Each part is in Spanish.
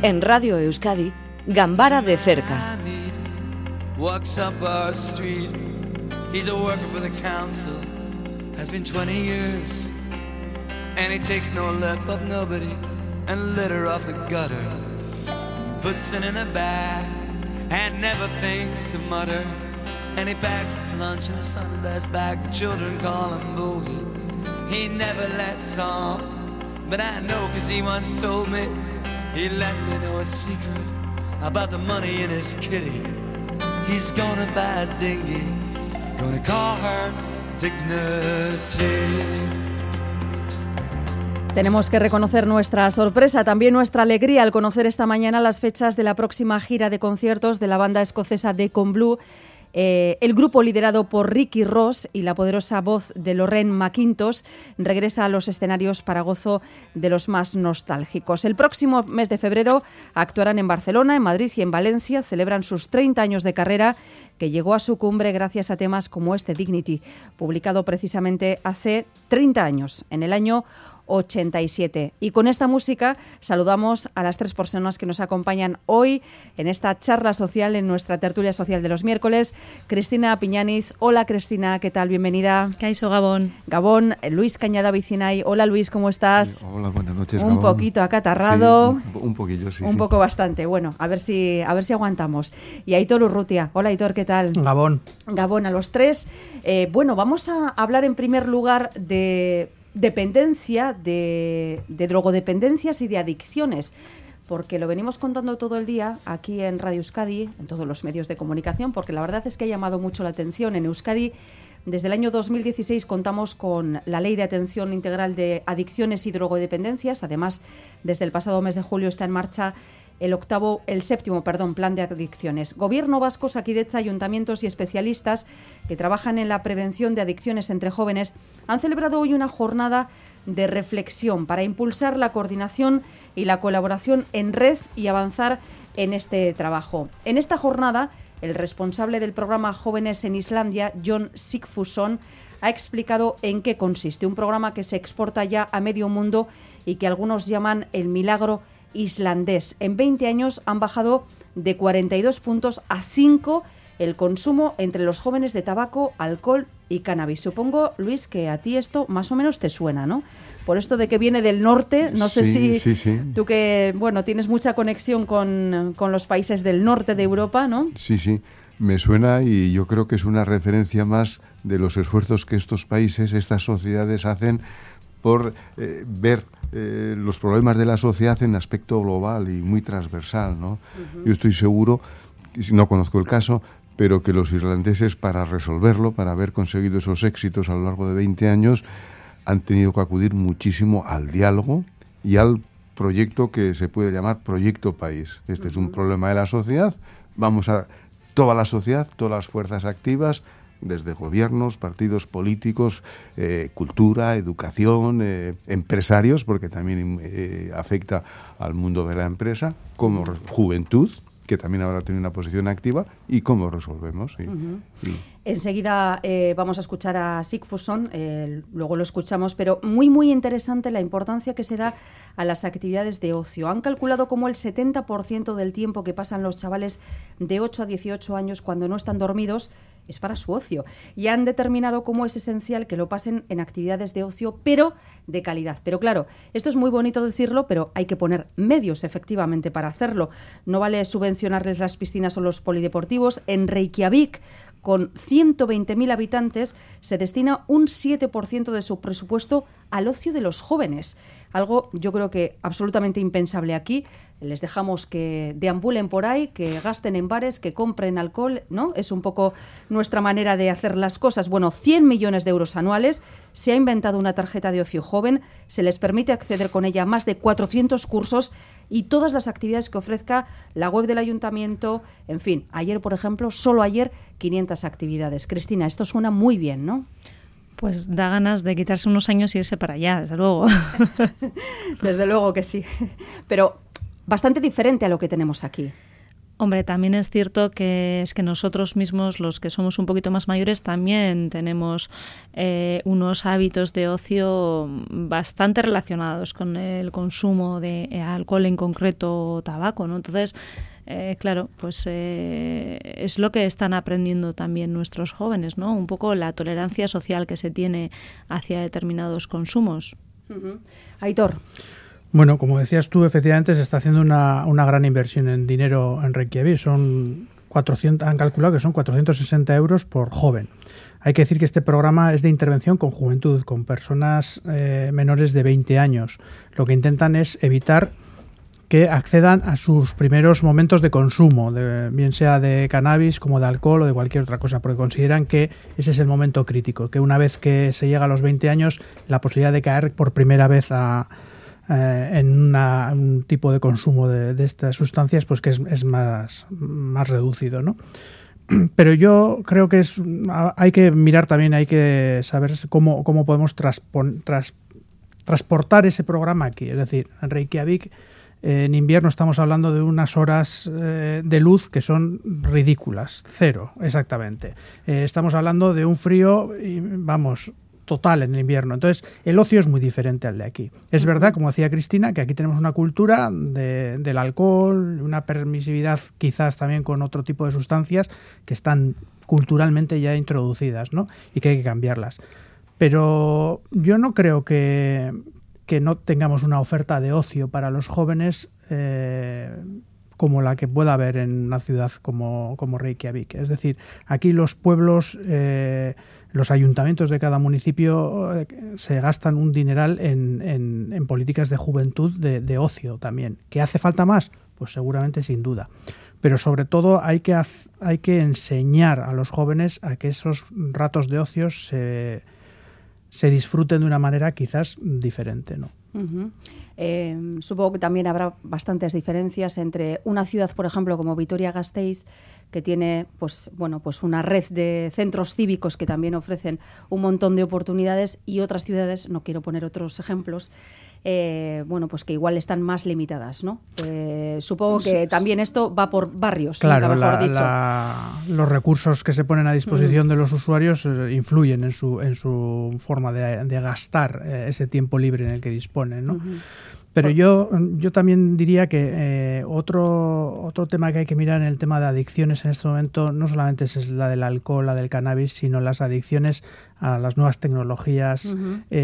En Radio Euskadi, Gambara de cerca. Walks up our street. He's a worker for the council. Has been 20 years. And he takes no lip of nobody and litter off the gutter. Puts it in the bag and never thinks to mutter. And he packs his lunch in a Sunday's bag. The children call him Boogie. He never lets on, but I know 'cause he once told me. He let me know a secret about the money in his kitty. He's gonna buy a dinghy, gonna call her Dignity. Tenemos que reconocer nuestra sorpresa, también nuestra alegría al conocer esta mañana las fechas de la próxima gira de conciertos de la banda escocesa Deacon Blue. El grupo liderado por Ricky Ross y la poderosa voz de Lorraine McIntosh regresa a los escenarios para gozo de los más nostálgicos. El próximo mes de febrero actuarán en Barcelona, en Madrid y en Valencia. Celebran sus 30 años de carrera, que llegó a su cumbre gracias a temas como este Dignity, publicado precisamente hace 30 años, en el año 87. Y con esta música saludamos a las 3 personas que nos acompañan hoy en esta charla social, en nuestra tertulia social de los miércoles. Cristina Piñaniz. Hola, Cristina, ¿qué tal? Bienvenida. Kaixo, Gabón. Gabón. Luis Cañada Vicinay. Hola, Luis, ¿cómo estás? Hola, buenas noches, Un Gabón. poquito acatarrado. Sí, un poquillo, sí. Un poco bastante. Bueno, a ver si aguantamos. Y Aitor Urrutia. Hola, Aitor, ¿qué tal? Gabón. Gabón, a los 3. Bueno, vamos a hablar en primer lugar de dependencia, de drogodependencias y de adicciones, porque lo venimos contando todo el día aquí en Radio Euskadi, en todos los medios de comunicación, porque la verdad es que ha llamado mucho la atención. En Euskadi, desde el año 2016 contamos con la Ley de Atención Integral de Adicciones y Drogodependencias. Además, desde el pasado mes de julio está en marcha el séptimo plan de adicciones. Gobierno vasco, Osakidetza, ayuntamientos y especialistas que trabajan en la prevención de adicciones entre jóvenes han celebrado hoy una jornada de reflexión para impulsar la coordinación y la colaboración en red y avanzar en este trabajo. En esta jornada, el responsable del programa Jóvenes en Islandia, John Sigfusson, ha explicado en qué consiste. Un programa que se exporta ya a medio mundo y que algunos llaman el milagro islandés. En 20 años han bajado de 42 puntos a 5 el consumo entre los jóvenes de tabaco, alcohol y cannabis. Supongo, Luis, que a ti esto más o menos te suena, ¿no? Por esto de que viene del norte, no sé si tú que, bueno, tienes mucha conexión con los países del norte de Europa, ¿no? Sí, me suena y yo creo que es una referencia más de los esfuerzos que estos países, estas sociedades hacen por ver los problemas de la sociedad en aspecto global y muy transversal, ¿no? Uh-huh. Yo estoy seguro, no conozco el caso, pero que los irlandeses, para resolverlo, para haber conseguido esos éxitos a lo largo de 20 años, han tenido que acudir muchísimo al diálogo y al proyecto que se puede llamar Proyecto País. Este es un problema de la sociedad. Vamos a toda la sociedad, todas las fuerzas activas, desde gobiernos, partidos políticos, cultura, educación, empresarios, porque también afecta al mundo de la empresa, como juventud, que también habrá tenido una posición activa, y cómo resolvemos. Sí. Uh-huh. Enseguida vamos a escuchar a Sigfusson, luego lo escuchamos, pero muy, muy interesante la importancia que se da a las actividades de ocio. Han calculado como el 70% del tiempo que pasan los chavales de 8 a 18 años cuando no están dormidos es para su ocio. Y han determinado cómo es esencial que lo pasen en actividades de ocio, pero de calidad. Pero claro, esto es muy bonito decirlo, pero hay que poner medios, efectivamente, para hacerlo. No vale subvencionarles las piscinas o los polideportivos. En Reykjavik, con 120.000 habitantes, se destina un 7% de su presupuesto al ocio de los jóvenes. Algo, yo creo que absolutamente impensable aquí. Les dejamos que deambulen por ahí, que gasten en bares, que compren alcohol, ¿no? Es un poco nuestra manera de hacer las cosas. Bueno, 100 millones de euros anuales. Se ha inventado una tarjeta de ocio joven. Se les permite acceder con ella a más de 400 cursos y todas las actividades que ofrezca la web del ayuntamiento. En fin, ayer, por ejemplo, solo ayer, 500 actividades. Cristina, esto suena muy bien, ¿no? Pues da ganas de quitarse unos años y irse para allá, desde luego. Desde luego que sí. Pero bastante diferente a lo que tenemos aquí. Hombre, también es cierto que nosotros mismos, los que somos un poquito más mayores, también tenemos unos hábitos de ocio bastante relacionados con el consumo de alcohol, en concreto tabaco, ¿no? Entonces, claro, pues es lo que están aprendiendo también nuestros jóvenes, ¿no? Un poco la tolerancia social que se tiene hacia determinados consumos. Aitor. Bueno, como decías tú, efectivamente se está haciendo una gran inversión en dinero en Reykjavik. Han calculado que son 460 euros por joven. Hay que decir que este programa es de intervención con juventud, con personas menores de 20 años. Lo que intentan es evitar que accedan a sus primeros momentos de consumo, bien sea de cannabis como de alcohol o de cualquier otra cosa, porque consideran que ese es el momento crítico, que una vez que se llega a los 20 años, la posibilidad de caer por primera vez en un tipo de consumo de estas sustancias, pues que es más reducido, ¿no? Pero yo creo que hay que mirar también, hay que saber cómo podemos transportar ese programa aquí. Es decir, en Reykjavik, en invierno estamos hablando de unas horas de luz que son ridículas, 0 exactamente. Estamos hablando de un frío, total en el invierno. Entonces, el ocio es muy diferente al de aquí. Es verdad, como decía Cristina, que aquí tenemos una cultura del alcohol, una permisividad quizás también con otro tipo de sustancias que están culturalmente ya introducidas, ¿no? Y que hay que cambiarlas. Pero yo no creo que no tengamos una oferta de ocio para los jóvenes como la que pueda haber en una ciudad como Reykjavik. Es decir, aquí los pueblos, los ayuntamientos de cada municipio se gastan un dineral en políticas de juventud, de ocio también. ¿Qué hace falta más? Pues seguramente, sin duda. Pero sobre todo hay que enseñar a los jóvenes a que esos ratos de ocio se disfruten de una manera quizás diferente, ¿no? Supongo que también habrá bastantes diferencias entre una ciudad, por ejemplo, como Vitoria-Gasteiz, que tiene pues una red de centros cívicos que también ofrecen un montón de oportunidades, y otras ciudades, no quiero poner otros ejemplos, pues que igual están más limitadas, ¿no? Supongo que también esto va por barrios, claro, nunca mejor dicho. Los recursos que se ponen a disposición de los usuarios influyen en su forma de gastar ese tiempo libre en el que disponen, ¿no? Pero yo también diría que otro tema que hay que mirar en el tema de adicciones en este momento no solamente es la del alcohol, la del cannabis, sino las adicciones a las nuevas tecnologías,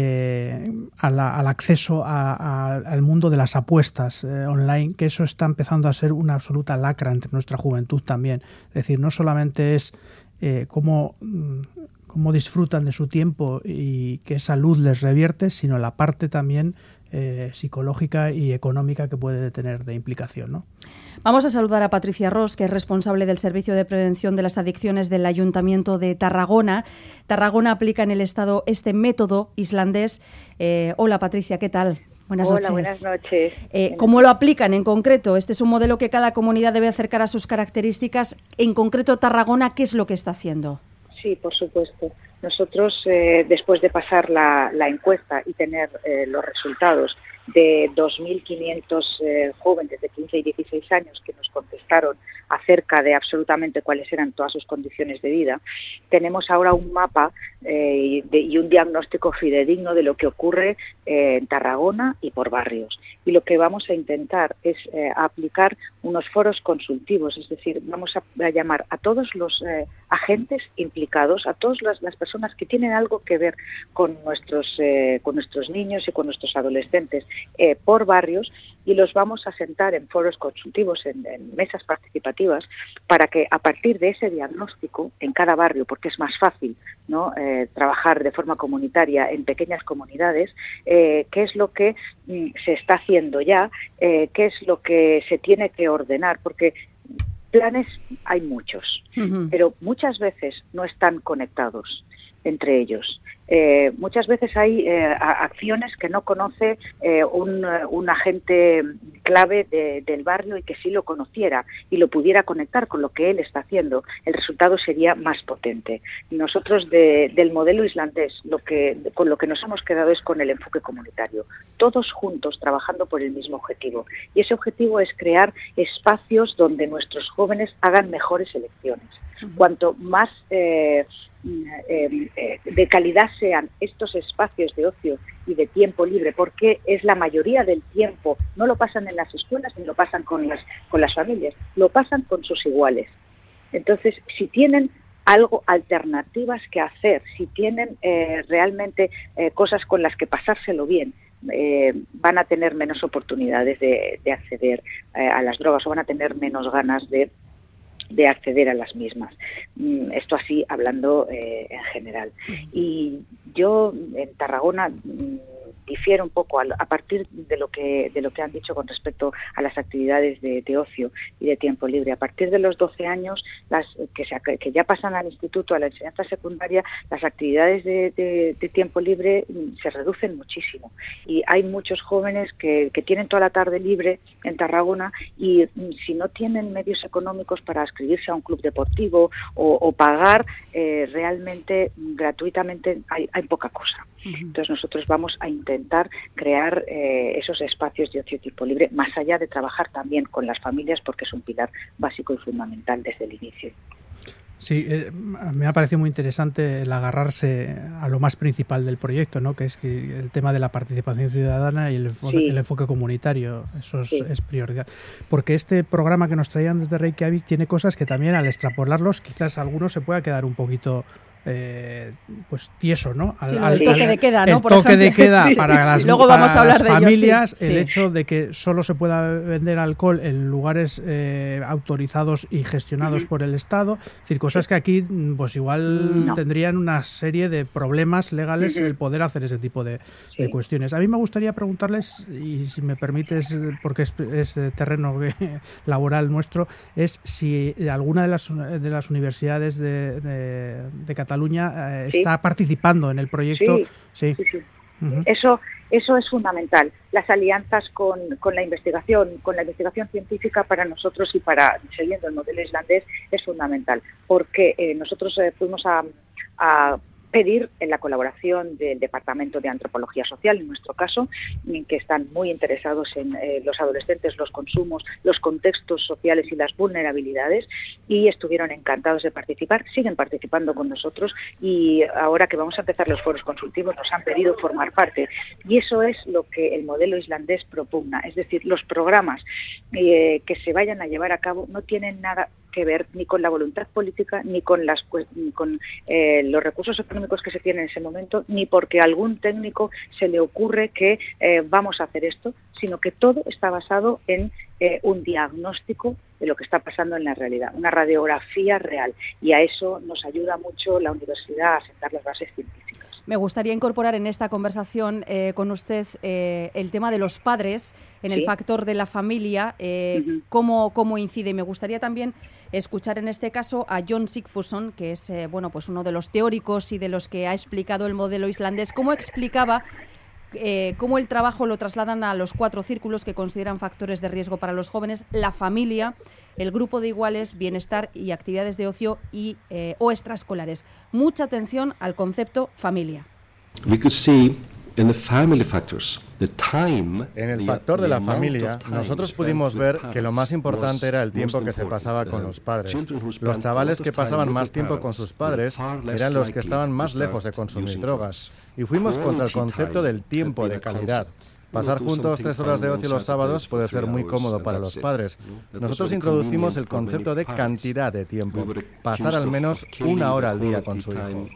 al acceso al mundo de las apuestas online, que eso está empezando a ser una absoluta lacra entre nuestra juventud también. Es decir, no solamente es cómo disfrutan de su tiempo y qué salud les revierte, sino la parte también psicológica y económica que puede tener de implicación, ¿no? Vamos a saludar a Patricia Ros, que es responsable del Servicio de Prevención de las Adicciones del Ayuntamiento de Tarragona. Tarragona aplica en el Estado este método islandés. Hola, Patricia, ¿qué tal? Buenas noches. Hola, buenas noches. ¿Cómo lo aplican en concreto? Este es un modelo que cada comunidad debe acercar a sus características. En concreto, Tarragona, ¿qué es lo que está haciendo? Sí, por supuesto. Nosotros, después de pasar la encuesta y tener los resultados de 2.500 jóvenes de 15 y 16 años que nos contestaron acerca de absolutamente cuáles eran todas sus condiciones de vida, tenemos ahora un mapa y un diagnóstico fidedigno de lo que ocurre en Tarragona y por barrios. Y lo que vamos a intentar es aplicar unos foros consultivos, es decir, vamos a llamar a todos los agentes implicados, a todas las personas que tienen algo que ver con nuestros niños y con nuestros adolescentes por barrios, y los vamos a sentar en foros consultivos, en mesas participativas, para que a partir de ese diagnóstico en cada barrio, porque es más fácil, ¿no?, trabajar de forma comunitaria en pequeñas comunidades, qué es lo que se está haciendo ya, qué es lo que se tiene que ordenar, porque planes hay muchos, pero muchas veces no están conectados entre ellos. Muchas veces hay acciones que no conoce un agente clave del barrio y que sí lo conociera y lo pudiera conectar con lo que él está haciendo. El resultado sería más potente. Nosotros del modelo islandés con lo que nos hemos quedado es con el enfoque comunitario, todos juntos trabajando por el mismo objetivo. Y ese objetivo es crear espacios donde nuestros jóvenes hagan mejores elecciones. Cuanto más de calidad sean estos espacios de ocio y de tiempo libre, porque es la mayoría del tiempo, no lo pasan en las escuelas ni lo pasan con las familias, lo pasan con sus iguales. Entonces, si tienen alternativas que hacer, si tienen realmente cosas con las que pasárselo bien, van a tener menos oportunidades de acceder a las drogas o van a tener menos ganas de acceder a las mismas. Esto así hablando en general. Y yo en Tarragona difiere un poco a partir de lo que han dicho con respecto a las actividades de ocio y de tiempo libre. A partir de los 12 años, que ya pasan al instituto, a la enseñanza secundaria, las actividades de tiempo libre se reducen muchísimo. Y hay muchos jóvenes que tienen toda la tarde libre en Tarragona y si no tienen medios económicos para inscribirse a un club deportivo o pagar realmente gratuitamente, hay poca cosa. Entonces nosotros vamos a intentar crear esos espacios de ocio y tiempo libre, más allá de trabajar también con las familias, porque es un pilar básico y fundamental desde el inicio. Sí, me ha parecido muy interesante el agarrarse a lo más principal del proyecto, ¿no? Que es el tema de la participación ciudadana y el enfoque comunitario. Eso es prioridad. Porque este programa que nos traían desde Reykjavik tiene cosas que también al extrapolarlos quizás alguno se pueda quedar un poquito pues tieso, ¿no? El toque de queda, ¿no? El toque de queda para las, Luego vamos a hablar de familias, ello, el hecho de que solo se pueda vender alcohol en lugares autorizados y gestionados por el Estado, es decir, cosas que aquí pues igual tendrían una serie de problemas legales el poder hacer ese tipo de cuestiones. A mí me gustaría preguntarles, y si me permites, porque es terreno laboral nuestro, es si alguna de las universidades de Cataluña está participando en el proyecto. Sí. Uh-huh. Eso es fundamental. Las alianzas con la investigación científica para nosotros y para siguiendo el modelo islandés es fundamental, porque nosotros fuimos a pedir en la colaboración del Departamento de Antropología Social, en nuestro caso, que están muy interesados en los adolescentes, los consumos, los contextos sociales y las vulnerabilidades, y estuvieron encantados de participar, siguen participando con nosotros, y ahora que vamos a empezar los foros consultivos nos han pedido formar parte, y eso es lo que el modelo islandés propugna, es decir, los programas que se vayan a llevar a cabo no tienen nada que ver ni con la voluntad política, ni con los recursos económicos que se tienen en ese momento, ni porque a algún técnico se le ocurre que vamos a hacer esto, sino que todo está basado en un diagnóstico de lo que está pasando en la realidad, una radiografía real, y a eso nos ayuda mucho la universidad a sentar las bases científicas. Me gustaría incorporar en esta conversación con usted el tema de los padres en el factor de la familia, cómo incide. Me gustaría también escuchar en este caso a John Sigfússon, que es pues uno de los teóricos y de los que ha explicado el modelo islandés, cómo explicaba cómo el trabajo lo trasladan a los 4 círculos que consideran factores de riesgo para los jóvenes: la familia, el grupo de iguales, bienestar y actividades de ocio o extraescolares. Mucha atención al concepto familia. En el factor de la familia, nosotros pudimos ver que lo más importante era el tiempo que se pasaba con los padres. Los chavales que pasaban más tiempo con sus padres eran los que estaban más lejos de consumir drogas. Y fuimos contra el concepto del tiempo de calidad. Pasar juntos 3 horas de ocio los sábados puede ser muy cómodo para los padres. Nosotros introducimos el concepto de cantidad de tiempo. Pasar al menos 1 hora al día con su hijo.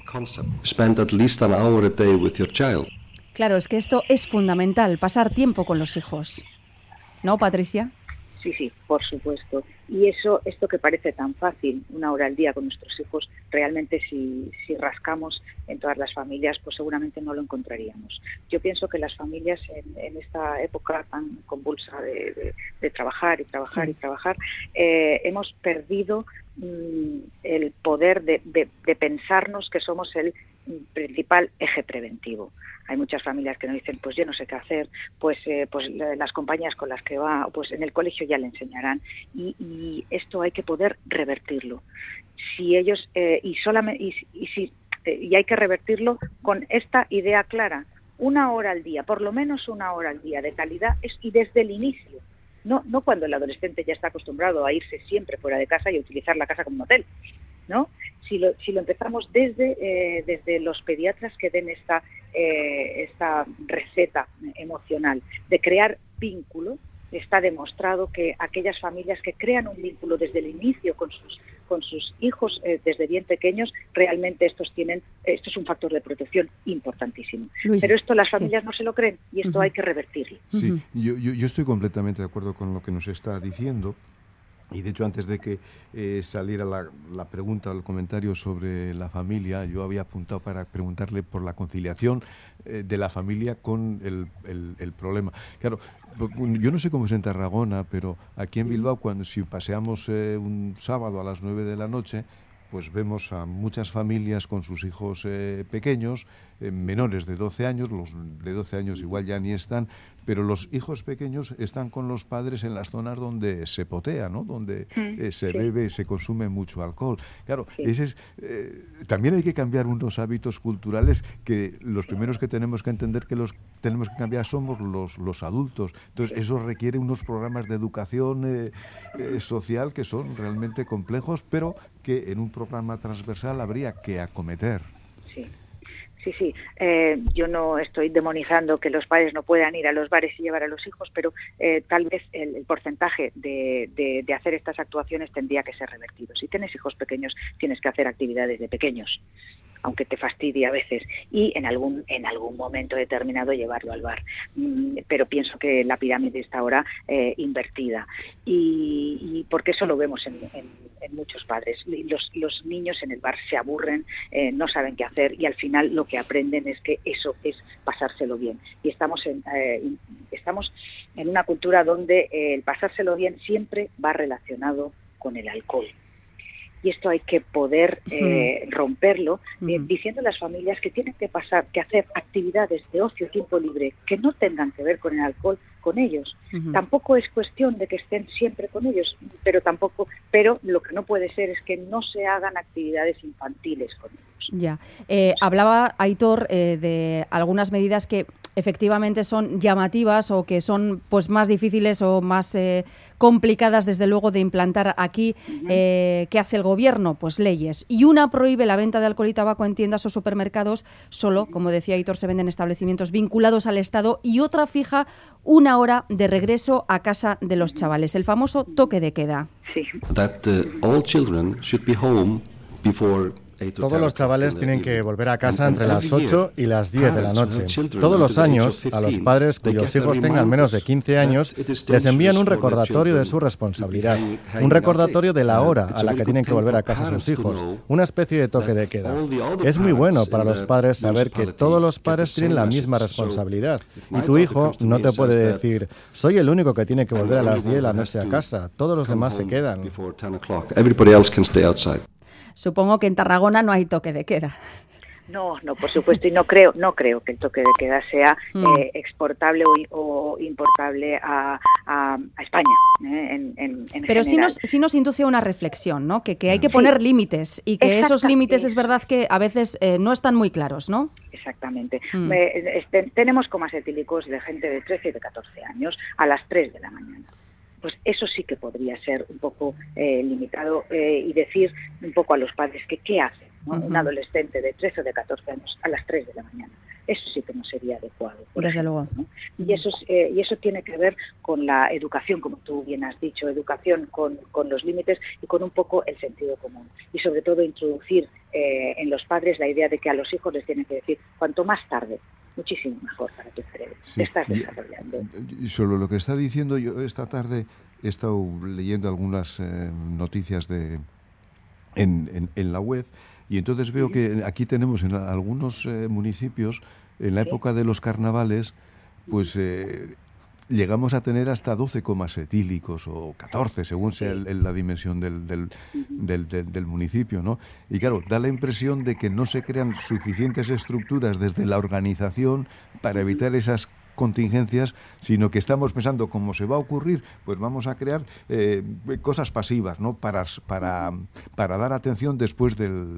Claro, es que esto es fundamental, pasar tiempo con los hijos. ¿No, Patricia? Sí, por supuesto. Y esto que parece tan fácil, 1 hora al día con nuestros hijos, realmente si rascamos en todas las familias, pues seguramente no lo encontraríamos. Yo pienso que las familias en esta época tan convulsa de trabajar y trabajar y trabajar, hemos perdido el poder de pensarnos que somos el principal eje preventivo. Hay muchas familias que nos dicen, pues yo no sé qué hacer, pues las compañías con las que va, pues en el colegio ya le enseñarán, y esto hay que poder revertirlo. Si ellos y hay que revertirlo con esta idea clara: 1 hora al día, por lo menos 1 hora al día de calidad, y desde el inicio. No cuando el adolescente ya está acostumbrado a irse siempre fuera de casa y a utilizar la casa como un hotel, ¿no? Si lo empezamos desde los pediatras que den esta receta emocional de crear vínculo, está demostrado que aquellas familias que crean un vínculo desde el inicio con sus hijos desde bien pequeños, realmente esto es un factor de protección importantísimo. Luis, pero esto las familias no se lo creen, y esto hay que revertirlo. Sí, yo estoy completamente de acuerdo con lo que nos está diciendo. Y de hecho, antes de que saliera la pregunta o el comentario sobre la familia, yo había apuntado para preguntarle por la conciliación de la familia con el problema. Claro, yo no sé cómo es en Tarragona, pero aquí en Bilbao, si paseamos un sábado a las 9 de la noche, pues vemos a muchas familias con sus hijos pequeños, menores de 12 años, los de 12 años igual ya ni están, pero los hijos pequeños están con los padres en las zonas donde se potea, ¿no? Donde se bebe, se consume mucho alcohol. Claro, también hay que cambiar unos hábitos culturales que los primeros que tenemos que entender que los tenemos que cambiar somos los adultos. Entonces, eso requiere unos programas de educación social que son realmente complejos, pero que en un programa transversal habría que acometer. Sí. Yo no estoy demonizando que los padres no puedan ir a los bares y llevar a los hijos, pero tal vez el porcentaje de hacer estas actuaciones tendría que ser revertido. Si tienes hijos pequeños, tienes que hacer actividades de pequeños, aunque te fastidie a veces, y en algún momento determinado llevarlo al bar. Pero pienso que la pirámide está ahora invertida, y porque eso lo vemos en muchos padres. Los niños en el bar se aburren, no saben qué hacer, y al final lo que aprenden es que eso es pasárselo bien. Y estamos en una cultura donde el pasárselo bien siempre va relacionado con el alcohol. Y esto hay que poder romperlo, diciendo a las familias que tienen que hacer actividades de ocio, tiempo libre, que no tengan que ver con el alcohol, con ellos. Tampoco es cuestión de que estén siempre con ellos, pero lo que no puede ser es que no se hagan actividades infantiles con ellos. Ya. Hablaba Aitor de algunas medidas que efectivamente son llamativas o que son pues más difíciles o más complicadas desde luego de implantar aquí. ¿Qué hace el gobierno? Pues leyes. Y una prohíbe la venta de alcohol y tabaco en tiendas o supermercados, solo, como decía Aitor, se venden establecimientos vinculados al Estado, y otra fija 1 hora de regreso a casa de los chavales, el famoso toque de queda. Sí. Todos los chavales tienen que volver a casa entre las 8 y las 10 de la noche. Todos los años, a los padres cuyos hijos tengan menos de 15 años, les envían un recordatorio de su responsabilidad, un recordatorio de la hora a la que tienen que volver a casa sus hijos, una especie de toque de queda. Es muy bueno para los padres saber que todos los padres tienen la misma responsabilidad. Y tu hijo no te puede decir, soy el único que tiene que volver a las 10 de la noche a casa, todos los demás se quedan. Supongo que en Tarragona no hay toque de queda. No, por supuesto, y no creo que el toque de queda sea exportable o importable a España. Pero general. sí nos induce a una reflexión, ¿no? Que hay que poner límites, y que esos límites es verdad que a veces no están muy claros, ¿no? Exactamente. Tenemos comas etílicos de gente de 13 y de 14 años a las 3 de la mañana. Pues eso sí que podría ser un poco limitado, y decir un poco a los padres que qué hacen, ¿no? Un adolescente de 13 o de 14 años a las 3 de la mañana. Eso sí que no sería adecuado. Desde luego. ¿no? Y eso tiene que ver con la educación, como tú bien has dicho, educación con los límites y con un poco el sentido común. Y sobre todo introducir en los padres la idea de que a los hijos les tienen que decir cuanto más tarde muchísimo mejor para tu cerebro. Sí, Te estás desarrollando. Y solo lo que está diciendo, yo esta tarde he estado leyendo algunas noticias en la web, y entonces veo que aquí tenemos en algunos municipios, en la época de los carnavales, pues llegamos a tener hasta 12 comas etílicos o 14, según sea la dimensión del municipio, ¿no? Y claro, da la impresión de que no se crean suficientes estructuras desde la organización para evitar esas contingencias, sino que estamos pensando cómo se va a ocurrir, pues vamos a crear cosas pasivas, ¿no? Para dar atención después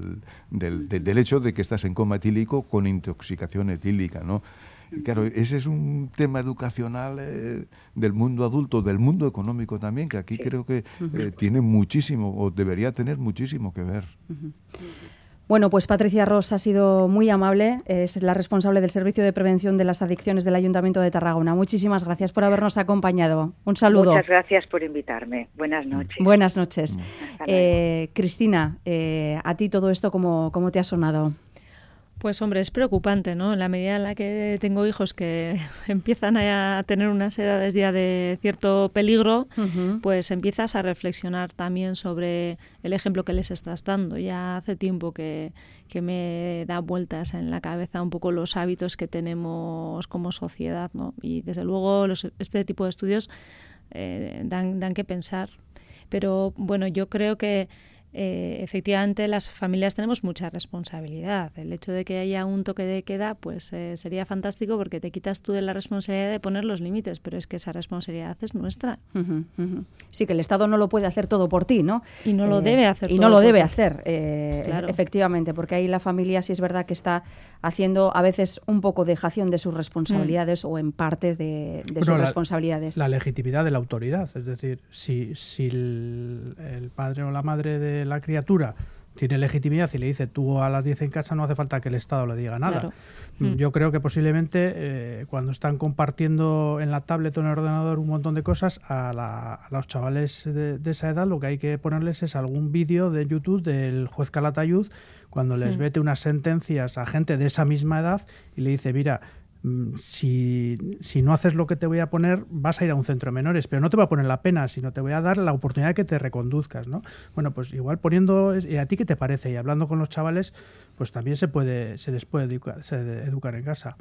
del hecho de que estás en coma etílico con intoxicación etílica, ¿no? Y claro, ese es un tema educacional del mundo adulto, del mundo económico también, que aquí creo que tiene muchísimo, o debería tener muchísimo que ver. Bueno, pues Patricia Ros ha sido muy amable, es la responsable del Servicio de Prevención de las Adicciones del Ayuntamiento de Tarragona. Muchísimas gracias por habernos acompañado. Un saludo. Muchas gracias por invitarme. Buenas noches. Buenas noches. Cristina, ¿a ti todo esto cómo te ha sonado? Pues hombre, es preocupante, ¿no? En la medida en la que tengo hijos que empiezan a tener unas edades ya de cierto peligro, pues empiezas a reflexionar también sobre el ejemplo que les estás dando. Ya hace tiempo que me da vueltas en la cabeza un poco los hábitos que tenemos como sociedad, ¿no? Y desde luego este tipo de estudios dan que pensar. Pero bueno, yo creo que efectivamente las familias tenemos mucha responsabilidad. El hecho de que haya un toque de queda pues sería fantástico, porque te quitas tú de la responsabilidad de poner los límites, pero es que esa responsabilidad es nuestra. Sí, que el Estado no lo puede hacer todo por ti, ¿no? Y no lo debe hacer. Y no lo debe hacer, claro. Efectivamente, porque ahí la familia sí es verdad que está haciendo a veces un poco dejación de sus responsabilidades o en parte de sus responsabilidades. La legitimidad de la autoridad, es decir, si el padre o la madre de la criatura tiene legitimidad y le dice tú a las 10 en casa, no hace falta que el Estado le diga nada. Claro. Yo creo que posiblemente cuando están compartiendo en la tablet o en el ordenador un montón de cosas, a los chavales de esa edad lo que hay que ponerles es algún vídeo de YouTube del juez Calatayud cuando les mete unas sentencias a gente de esa misma edad y le dice, mira, si no haces lo que te voy a poner, vas a ir a un centro de menores, pero no te voy a poner la pena, sino te voy a dar la oportunidad de que te reconduzcas, ¿no? Bueno, pues igual poniendo, ¿a ti qué te parece? Y hablando con los chavales, pues también se les puede educar en casa.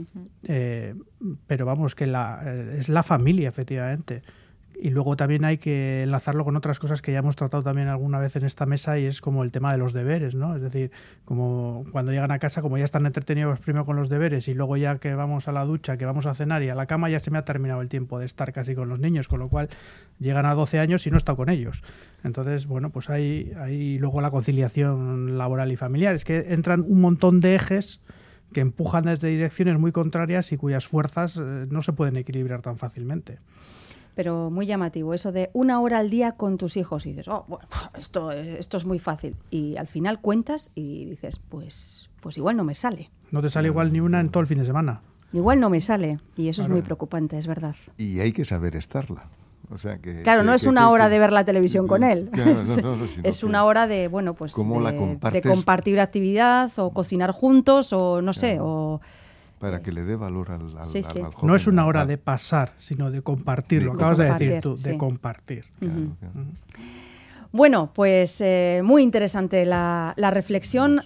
Pero vamos, que es la familia, efectivamente. Y luego también hay que enlazarlo con otras cosas que ya hemos tratado también alguna vez en esta mesa, y es como el tema de los deberes, ¿no? Es decir, como cuando llegan a casa, como ya están entretenidos primero con los deberes y luego ya que vamos a la ducha, que vamos a cenar y a la cama, ya se me ha terminado el tiempo de estar casi con los niños, con lo cual llegan a 12 años y no he estado con ellos. Entonces, bueno, pues hay luego la conciliación laboral y familiar. Es que entran un montón de ejes que empujan desde direcciones muy contrarias y cuyas fuerzas no se pueden equilibrar tan fácilmente. Pero muy llamativo, eso de 1 hora al día con tus hijos. Y dices, bueno, esto es muy fácil. Y al final cuentas y dices, pues igual no me sale. No te sale igual ni una en todo el fin de semana. Igual no me sale. Y eso es muy preocupante, es verdad. Y hay que saber estarla. O sea que, claro, no es una hora de ver la televisión con él. Claro, es una hora de, bueno, pues de compartir actividad o cocinar juntos o no sé, o... Para que le dé valor al joven. No es una hora de pasar, sino de compartir. Lo acabas de decir tú, de compartir. Claro. Bueno, pues muy interesante la reflexión.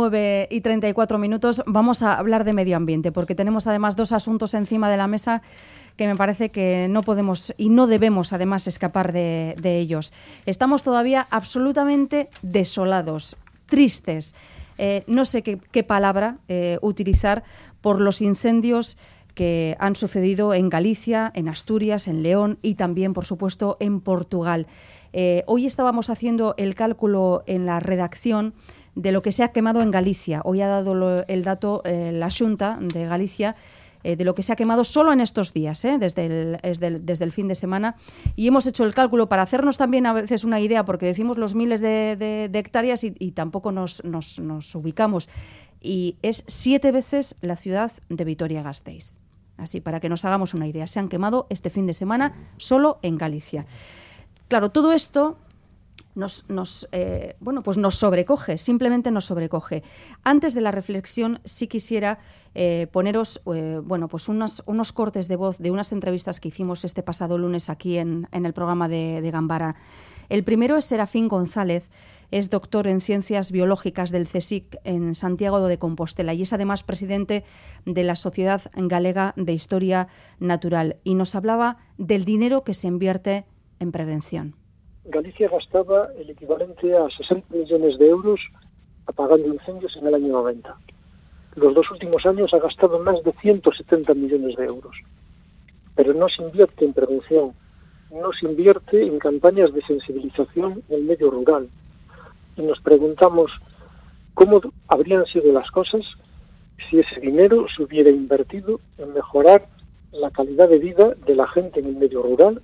9:34. Vamos a hablar de medio ambiente, porque tenemos además 2 asuntos encima de la mesa que me parece que no podemos y no debemos además escapar de ellos. Estamos todavía absolutamente desolados, tristes. No sé qué palabra utilizar por los incendios que han sucedido en Galicia, en Asturias, en León y también, por supuesto, en Portugal. Hoy estábamos haciendo el cálculo en la redacción de lo que se ha quemado en Galicia. Hoy ha dado el dato la Xunta de Galicia de lo que se ha quemado solo en estos días, desde el fin de semana. Y hemos hecho el cálculo para hacernos también a veces una idea, porque decimos los miles de hectáreas y tampoco nos ubicamos. Y es 7 veces la ciudad de Vitoria-Gasteiz. Así, para que nos hagamos una idea. Se han quemado este fin de semana solo en Galicia. Claro, todo esto pues nos sobrecoge, simplemente nos sobrecoge. Antes de la reflexión, sí quisiera poneros pues unos cortes de voz de unas entrevistas que hicimos este pasado lunes aquí en el programa de Gambara. El primero es Serafín González, es doctor en Ciencias Biológicas del CSIC en Santiago de Compostela y es además presidente de la Sociedad Galega de Historia Natural y nos hablaba del dinero que se invierte en prevención. Galicia gastaba el equivalente a 60 millones de euros apagando incendios en el año 90. Los 2 últimos años ha gastado más de 170 millones de euros. Pero no se invierte en prevención, no se invierte en campañas de sensibilización en el medio rural. Y nos preguntamos cómo habrían sido las cosas si ese dinero se hubiera invertido en mejorar la calidad de vida de la gente en el medio rural.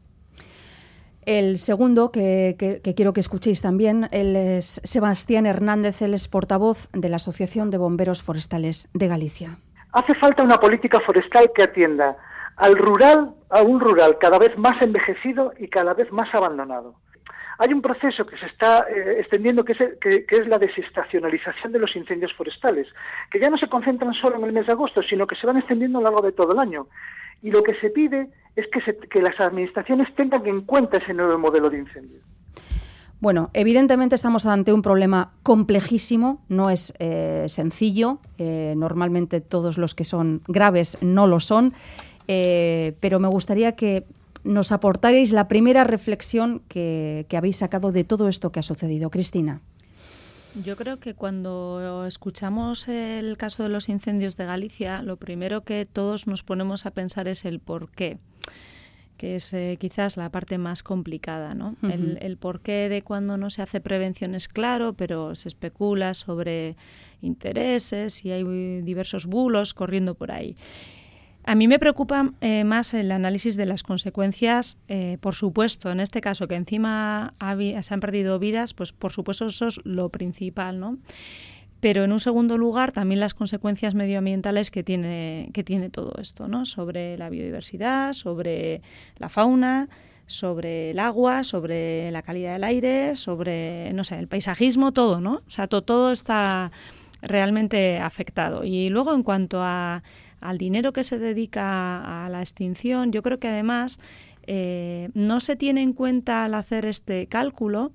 El segundo, que quiero que escuchéis también, él es Sebastián Hernández, él es portavoz de la Asociación de Bomberos Forestales de Galicia. Hace falta una política forestal que atienda al rural, a un rural cada vez más envejecido y cada vez más abandonado. Hay un proceso que se está extendiendo que es la desestacionalización de los incendios forestales, que ya no se concentran solo en el mes de agosto, sino que se van extendiendo a lo largo de todo el año. Y lo que se pide es que las administraciones tengan en cuenta ese nuevo modelo de incendio. Bueno, evidentemente estamos ante un problema complejísimo, no es sencillo, normalmente todos los que son graves no lo son, pero me gustaría que nos aportarais la primera reflexión que habéis sacado de todo esto que ha sucedido. Cristina. Yo creo que cuando escuchamos el caso de los incendios de Galicia, lo primero que todos nos ponemos a pensar es el por qué, que es quizás la parte más complicada, ¿no? Uh-huh. El porqué de cuando no se hace prevención es claro, pero se especula sobre intereses y hay diversos bulos corriendo por ahí. A mí me preocupa más el análisis de las consecuencias, por supuesto, en este caso que encima se han perdido vidas, pues por supuesto eso es lo principal, ¿no? Pero en un segundo lugar también las consecuencias medioambientales que tiene todo esto, ¿no? Sobre la biodiversidad, sobre la fauna, sobre el agua, sobre la calidad del aire, sobre, no sé, el paisajismo, todo, ¿no? O sea, todo está realmente afectado. Y luego en cuanto al dinero que se dedica a la extinción, yo creo que además no se tiene en cuenta al hacer este cálculo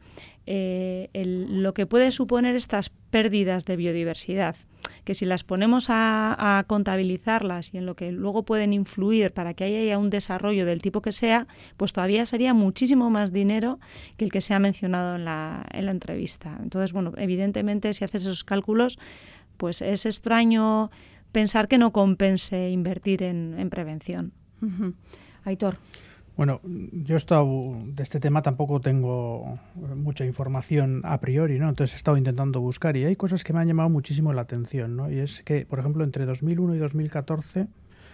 lo que puede suponer estas pérdidas de biodiversidad, que si las ponemos a contabilizarlas y en lo que luego pueden influir para que haya un desarrollo del tipo que sea, pues todavía sería muchísimo más dinero que el que se ha mencionado en la entrevista. Entonces, bueno, evidentemente si haces esos cálculos, pues es extraño pensar que no compense invertir en prevención. Uh-huh. Aitor. Bueno, yo he estado, de este tema tampoco tengo mucha información a priori, ¿no? Entonces he estado intentando buscar y hay cosas que me han llamado muchísimo la atención, ¿no? Y es que, por ejemplo, entre 2001 y 2014,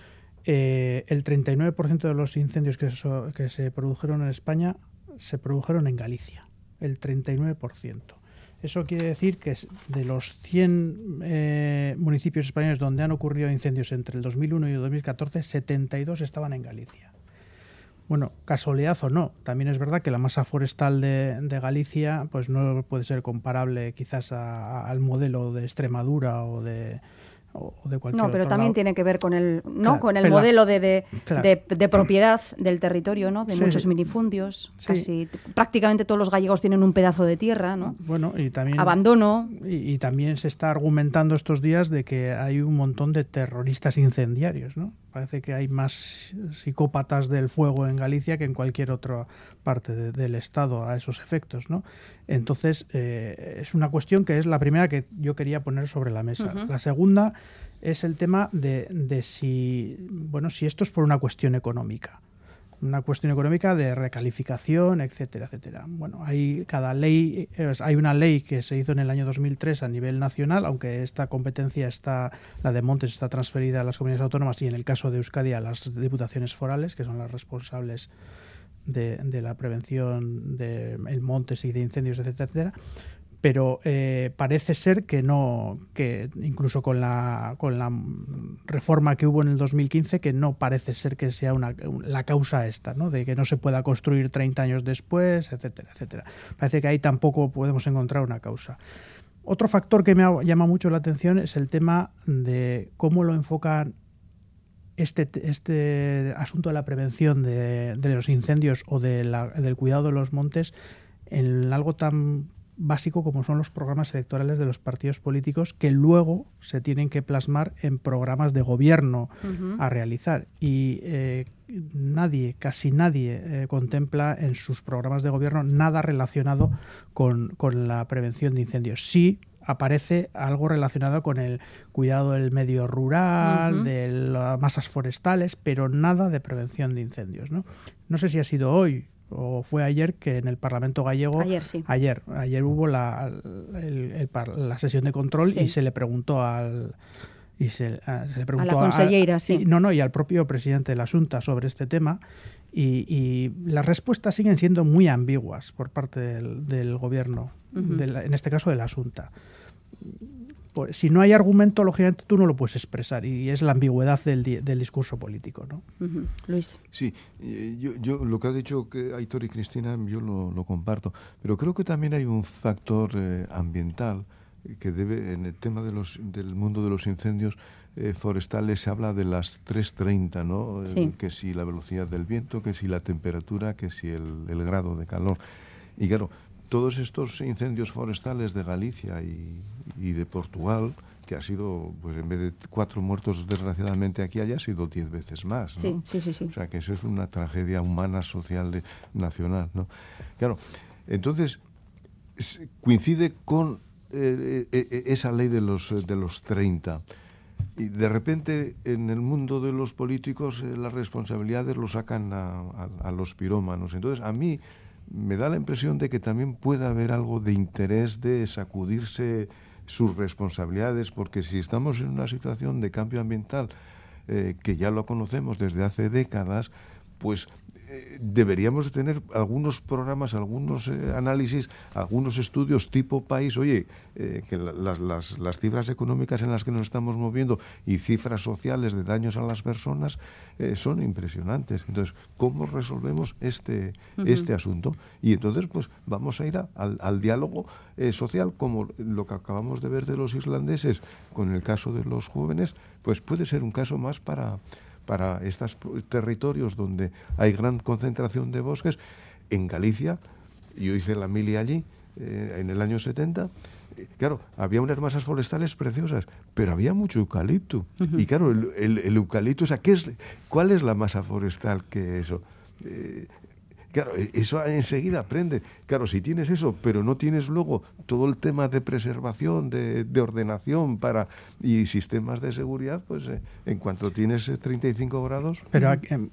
el 39% de los incendios que se produjeron en España se produjeron en Galicia, el 39%. Eso quiere decir que de los 100 municipios españoles donde han ocurrido incendios entre el 2001 y el 2014, 72 estaban en Galicia. Bueno, casualidad o no, también es verdad que la masa forestal de Galicia pues no puede ser comparable quizás al modelo de Extremadura o de cualquier No, pero otro también lado. Tiene que ver con el Claro, con el modelo de propiedad del territorio, ¿no? De Sí, muchos sí. minifundios. Sí. Casi prácticamente todos los gallegos tienen un pedazo de tierra, ¿no? Bueno, y también Abandono. y también se está argumentando estos días de que hay un montón de terroristas incendiarios, ¿no? Parece que hay más psicópatas del fuego en Galicia que en cualquier otra parte del Estado a esos efectos, ¿no? Entonces, es una cuestión que es la primera que yo quería poner sobre la mesa. Uh-huh. La segunda es el tema de si esto es por una cuestión económica. Una cuestión económica de recalificación, etcétera, etcétera. Bueno, hay una ley que se hizo en el año 2003 a nivel nacional, aunque esta competencia la de montes está transferida a las comunidades autónomas y en el caso de Euskadi a las diputaciones forales, que son las responsables de la prevención de montes y de incendios, etcétera, etcétera. pero parece ser que no, que incluso con la reforma que hubo en el 2015, que no parece ser que sea la causa esta, ¿no? De que no se pueda construir 30 años después, etcétera, etcétera. Parece que ahí tampoco podemos encontrar una causa. Otro factor que me llama mucho la atención es el tema de cómo lo enfocan este asunto de la prevención de los incendios o del cuidado de los montes en algo tan básico como son los programas electorales de los partidos políticos, que luego se tienen que plasmar en programas de gobierno a realizar. Y casi nadie contempla en sus programas de gobierno nada relacionado con la prevención de incendios. Sí aparece algo relacionado con el cuidado del medio rural, de las masas forestales, pero nada de prevención de incendios, ¿no? No sé si ha sido hoy o fue ayer que en el Parlamento gallego... Ayer, sí. Ayer hubo la sesión de control, sí. Y se le preguntó a la consellera, sí. Y al propio presidente de la Xunta sobre este tema, y las respuestas siguen siendo muy ambiguas por parte del gobierno, en este caso de la Xunta. Pues, si no hay argumento, lógicamente tú no lo puedes expresar, y es la ambigüedad del discurso político, ¿no? Luis. Sí, yo lo que ha dicho Aitor y Cristina, yo lo comparto, pero creo que también hay un factor ambiental que debe, en el tema del mundo de los incendios forestales, se habla de las 3:30, ¿no? Sí. Que si la velocidad del viento, que si la temperatura, que si el grado de calor. Y claro, todos estos incendios forestales de Galicia y de Portugal, que ha sido, pues en vez de 4 muertos desgraciadamente aquí, ha sido 10 veces más, ¿no? Sí. O sea, que eso es una tragedia humana, social, nacional, ¿no? Claro, entonces coincide con esa ley de los 30. Y de repente en el mundo de los políticos las responsabilidades lo sacan a los pirómanos. Entonces a mí me da la impresión de que también puede haber algo de interés de sacudirse sus responsabilidades, porque si estamos en una situación de cambio ambiental que ya lo conocemos desde hace décadas, pues deberíamos tener algunos programas, algunos análisis, algunos estudios tipo país. Oye, que las cifras económicas en las que nos estamos moviendo y cifras sociales de daños a las personas son impresionantes. Entonces, ¿cómo resolvemos este asunto? Y entonces, pues vamos a ir al diálogo social, como lo que acabamos de ver de los irlandeses con el caso de los jóvenes, pues puede ser un caso más para estos territorios donde hay gran concentración de bosques. En Galicia, yo hice la mili allí en el año 70, claro, había unas masas forestales preciosas, pero había mucho eucalipto. Y claro, el eucalipto, o sea, ¿cuál es la masa forestal que eso? Claro, eso enseguida aprende. Claro, si tienes eso, pero no tienes luego todo el tema de preservación, de ordenación y sistemas de seguridad, pues en cuanto tienes 35 grados... Pero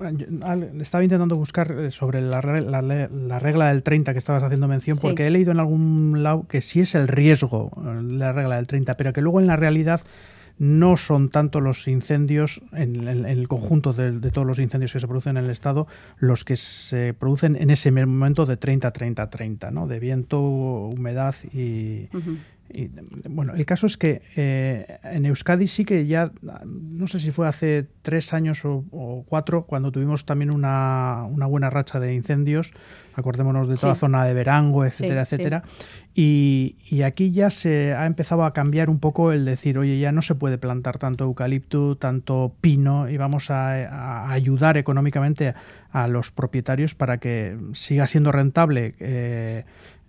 estaba intentando buscar sobre la regla del 30 que estabas haciendo mención, sí. Porque he leído en algún lado que sí es el riesgo, la regla del 30, pero que luego en la realidad no son tanto los incendios, en el conjunto de todos los incendios que se producen en el Estado, los que se producen en ese momento de 30-30-30, ¿no? De viento, humedad y bueno, el caso es que en Euskadi sí que ya, no sé si fue hace 3 años o 4, cuando tuvimos también una buena racha de incendios, acordémonos de toda la zona de Verango, etcétera, etcétera. Y aquí ya se ha empezado a cambiar un poco el decir, oye, ya no se puede plantar tanto eucalipto, tanto pino, y vamos a ayudar económicamente a los propietarios para que siga siendo rentable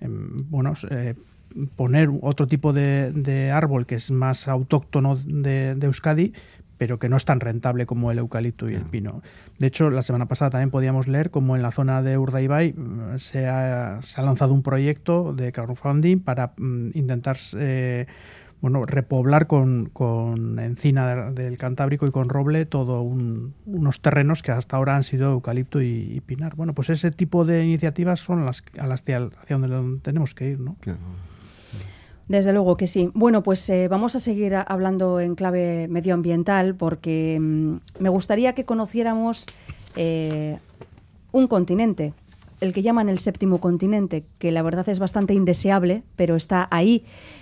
poner otro tipo de árbol que es más autóctono de Euskadi, pero que no es tan rentable como el eucalipto y el pino. De hecho, la semana pasada también podíamos leer como en la zona de Urdaibai se ha lanzado un proyecto de crowdfunding para intentar repoblar con encina del Cantábrico y con roble todo unos terrenos que hasta ahora han sido eucalipto y pinar. Bueno, pues ese tipo de iniciativas son hacia donde tenemos que ir, ¿no? Claro. Desde luego que sí. Bueno, pues vamos a seguir hablando en clave medioambiental, porque me gustaría que conociéramos un continente, el que llaman el séptimo continente, que la verdad es bastante indeseable, pero está ahí.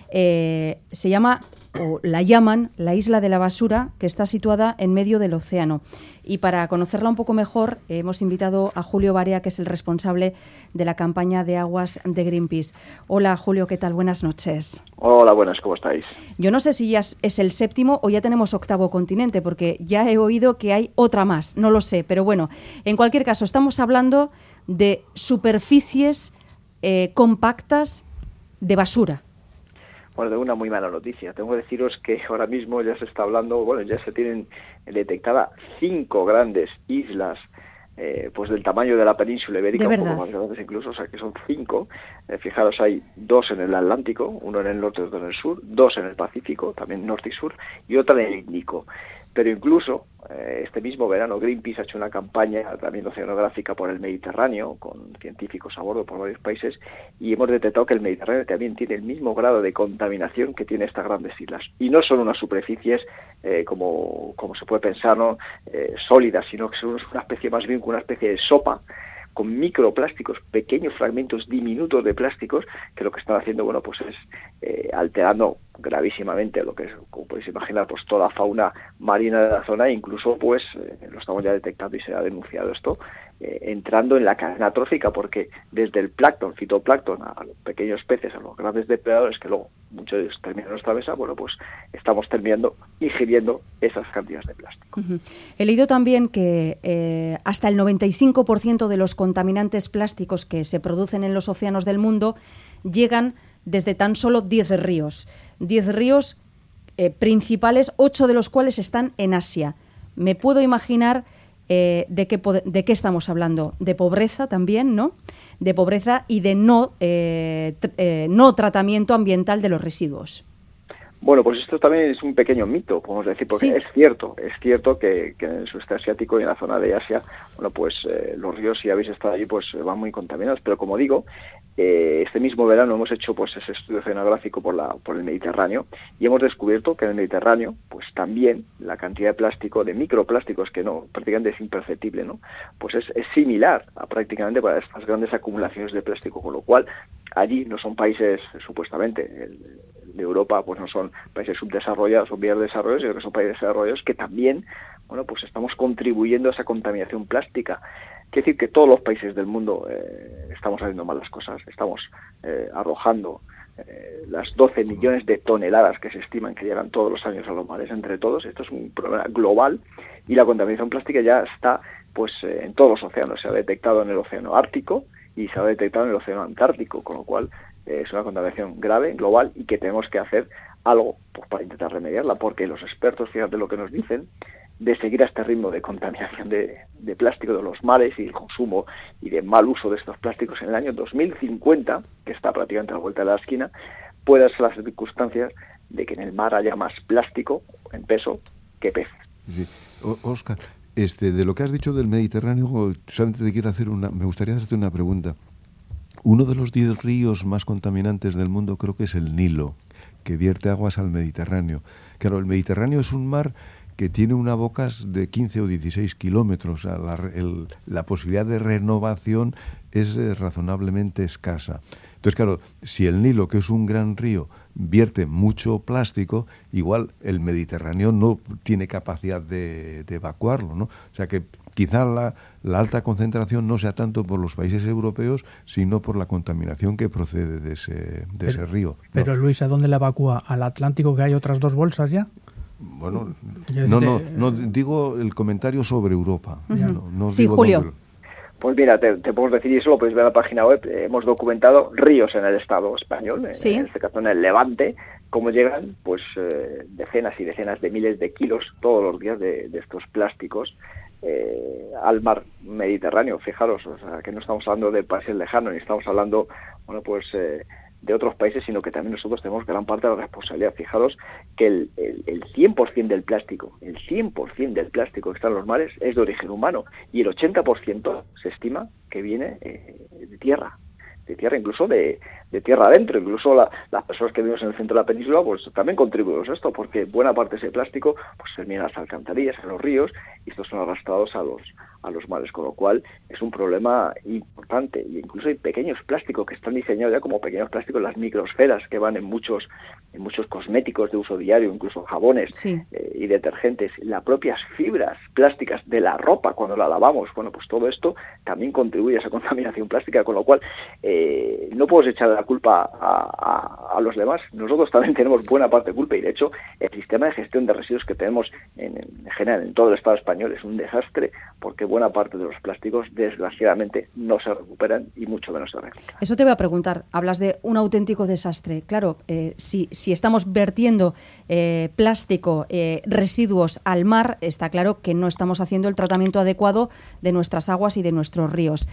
Se llama, o la llaman, la Isla de la Basura, que está situada en medio del océano. Y para conocerla un poco mejor, hemos invitado a Julio Barea, que es el responsable de la campaña de aguas de Greenpeace. Hola, Julio, ¿qué tal? Buenas noches. Hola, buenas, ¿cómo estáis? Yo no sé si ya es el séptimo o ya tenemos octavo continente, porque ya he oído que hay otra más, no lo sé. Pero bueno, en cualquier caso, estamos hablando de superficies compactas de basura. Bueno, tengo una muy mala noticia. Tengo que deciros que ahora mismo ya se está hablando, bueno, ya se tienen detectadas 5 grandes islas, pues del tamaño de la península ibérica, un poco más grandes incluso, o sea que son 5. Fijaros, hay 2 en el Atlántico, uno en el norte y otro en el sur, 2 en el Pacífico, también norte y sur, y otra en el Índico. Pero incluso este mismo verano Greenpeace ha hecho una campaña también oceanográfica por el Mediterráneo, con científicos a bordo por varios países, y hemos detectado que el Mediterráneo también tiene el mismo grado de contaminación que tiene estas grandes islas. Y no son unas superficies como se puede pensar, ¿no? Sólidas, sino que son una especie más bien como una especie de sopa, con microplásticos, pequeños fragmentos diminutos de plásticos, que lo que están haciendo, bueno, pues es alterando gravísimamente lo que es, como podéis imaginar, pues toda la fauna marina de la zona, e incluso pues lo estamos ya detectando y se ha denunciado esto, entrando en la cadena trófica, porque desde el plancton, fitoplancton, a los pequeños peces, a los grandes depredadores, que luego muchos de ellos terminan en nuestra mesa, bueno, pues estamos terminando ingiriendo esas cantidades de plástico. He leído también que hasta el 95% de los contaminantes plásticos que se producen en los océanos del mundo llegan desde tan solo 10 ríos. 10 ríos principales, 8 de los cuales están en Asia. Me puedo imaginar de qué estamos hablando. De pobreza también, ¿no? De pobreza y de no tratamiento ambiental de los residuos. Bueno, pues esto también es un pequeño mito, podemos decir, porque sí. Es cierto que en el sudeste asiático y en la zona de Asia, bueno, pues los ríos, si habéis estado allí, pues van muy contaminados, pero como digo, este mismo verano hemos hecho pues ese estudio oceanográfico por el Mediterráneo, y hemos descubierto que en el Mediterráneo, pues también la cantidad de plástico, de microplásticos, que no, prácticamente es imperceptible, ¿no? Pues es similar a prácticamente para estas grandes acumulaciones de plástico, con lo cual allí no son países, supuestamente, de Europa, pues no son países subdesarrollados o vías de desarrollo, sino que son países desarrollados que también, bueno, pues estamos contribuyendo a esa contaminación plástica. Quiere decir que todos los países del mundo estamos haciendo malas cosas, estamos arrojando las 12 millones de toneladas que se estiman que llegan todos los años a los mares entre todos. Esto es un problema global y la contaminación plástica ya está pues en todos los océanos. Se ha detectado en el océano Ártico y se ha detectado en el océano Antártico, con lo cual es una contaminación grave, global, y que tenemos que hacer algo pues, para intentar remediarla, porque los expertos, fíjate lo que nos dicen, de seguir a este ritmo de contaminación de plástico de los mares y el consumo y de mal uso de estos plásticos en el año 2050, que está prácticamente a la vuelta de la esquina, puede ser las circunstancias de que en el mar haya más plástico en peso que peces. Sí. Óscar, de lo que has dicho del Mediterráneo, solamente te quiero me gustaría hacerte una pregunta. Uno de los 10 ríos más contaminantes del mundo creo que es el Nilo, que vierte aguas al Mediterráneo. Claro, el Mediterráneo es un mar que tiene una boca de 15 o 16 kilómetros. O sea, la posibilidad de renovación es razonablemente escasa. Entonces, claro, si el Nilo, que es un gran río, vierte mucho plástico, igual el Mediterráneo no tiene capacidad de evacuarlo, ¿no? O sea que quizá la alta concentración no sea tanto por los países europeos, sino por la contaminación que procede de ese río. Pero Luis, ¿a dónde la evacúa? ¿Al Atlántico, que hay otras 2 bolsas ya? Bueno, no digo el comentario sobre Europa. Uh-huh. No sí, digo Julio. dónde. Pues mira, te podemos decir, y eso lo podéis ver en la página web, hemos documentado ríos en el Estado español, sí. En este caso en el Levante, cómo llegan pues decenas y decenas de miles de kilos todos los días de estos plásticos al mar Mediterráneo. Fijaros, o sea, que no estamos hablando de países lejanos, ni estamos hablando, bueno, pues de otros países, sino que también nosotros tenemos gran parte de la responsabilidad. Fijaros que el 100% del plástico, el 100% del plástico que está en los mares es de origen humano, y el 80% se estima que viene de tierra, incluso de tierra adentro. Incluso las personas que vivimos en el centro de la península pues también contribuimos a esto, porque buena parte de ese plástico pues termina en las alcantarillas, en los ríos, y estos son arrastrados a los mares, con lo cual es un problema importante. Y incluso hay pequeños plásticos que están diseñados ya como pequeños plásticos, las microsferas que van en muchos cosméticos de uso diario, incluso jabones y detergentes, las propias fibras plásticas de la ropa cuando la lavamos. Bueno, pues todo esto también contribuye a esa contaminación plástica, con lo cual no podemos echar la culpa a los demás. Nosotros también tenemos buena parte de culpa, y de hecho el sistema de gestión de residuos que tenemos en general en todo el Estado español es un desastre, porque buena parte de los plásticos desgraciadamente no se recuperan y mucho menos se reciclan. Eso te voy a preguntar, hablas de un auténtico desastre. Claro, si estamos vertiendo plástico, residuos al mar, está claro que no estamos haciendo el tratamiento adecuado de nuestras aguas y de nuestros ríos.